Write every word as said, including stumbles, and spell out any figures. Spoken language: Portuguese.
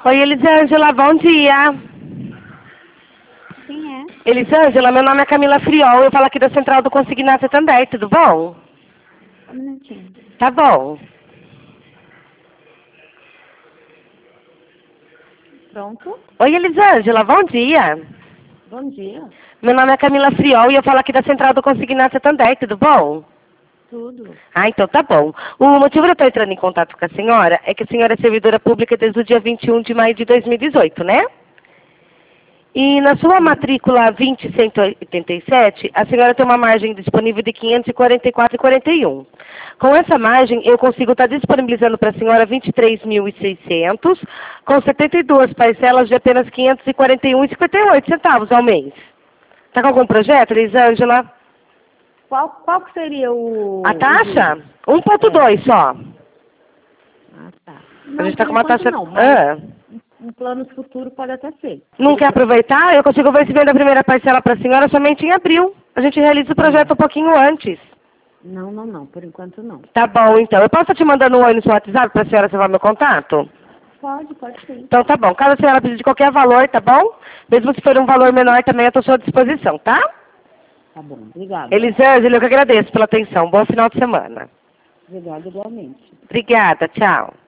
Oi, Elisângela, bom dia. Quem é? Elisângela, meu nome é Camila Friol, eu falo aqui da Central do Consignato também, tudo bom? Um minutinho. Tá bom. Pronto? Oi, Elisângela, bom dia. Bom dia. Meu nome é Camila Friol e eu falo aqui da Central do Consignato também, tudo bom? Tudo. Ah, então tá bom. O motivo de eu estar entrando em contato com a senhora é que a senhora é servidora pública desde o dia vinte e um de maio de dois mil e dezoito, né? E na sua matrícula vinte cento e oitenta e sete, a senhora tem uma margem disponível de quinhentos e quarenta e quatro reais e quarenta e um centavos. Com essa margem, eu consigo estar disponibilizando para a senhora vinte e três mil e seiscentos, com setenta e duas parcelas de apenas quinhentos e quarenta e um reais e cinquenta e oito centavos ao mês. Está com algum projeto, Elisângela? Qual, qual que seria o... A taxa? o um ponto dois só. Ah, tá. A Não, gente está por com uma enquanto taxa... não, mas Ah, um plano futuro pode até ser. não quer aproveitar? Eu consigo ver se vem da primeira parcela para a senhora somente em abril. A gente realiza o projeto um pouquinho antes. Não, não, não. Por enquanto não. Tá bom, então. Eu posso estar te mandando um oi no seu WhatsApp para a senhora salvar meu contato? Pode, pode sim. Então tá bom. Caso a senhora precise de qualquer valor, tá bom? Mesmo se for um valor menor também, eu estou à sua disposição, tá? Tá bom. Obrigada. Elisângela, eu que agradeço pela atenção. Bom final de semana. Obrigada igualmente. Obrigada, tchau.